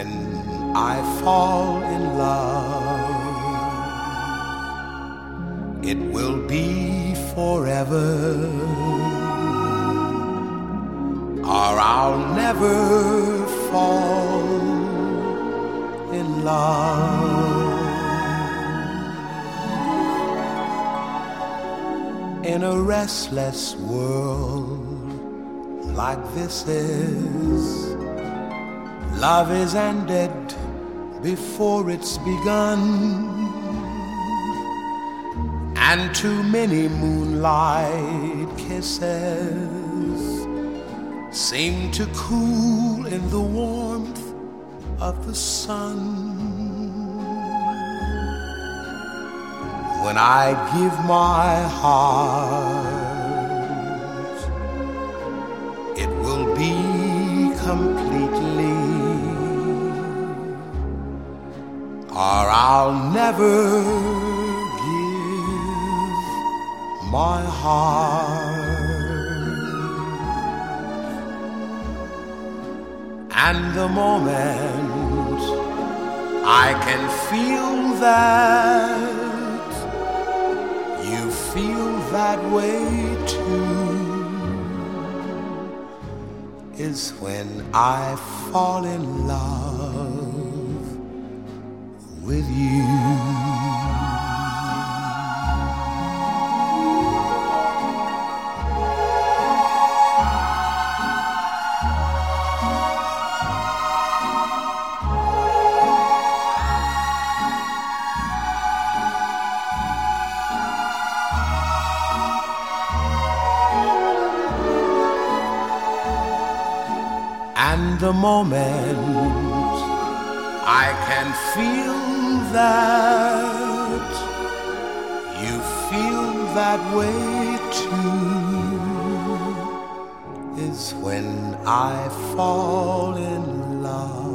when I fall in love, it will be forever, or I'll never fall in love. In a restless world like this is, love is ended before it's begun, and too many moonlight kisses seem to cool in the warmth of the sun. When I give my heart, it will be completely, or I'll never give my heart. And the moment I can feel that you feel that way too is when I fall in love with you. And the moment I can feel that you feel that way too is when I fall in love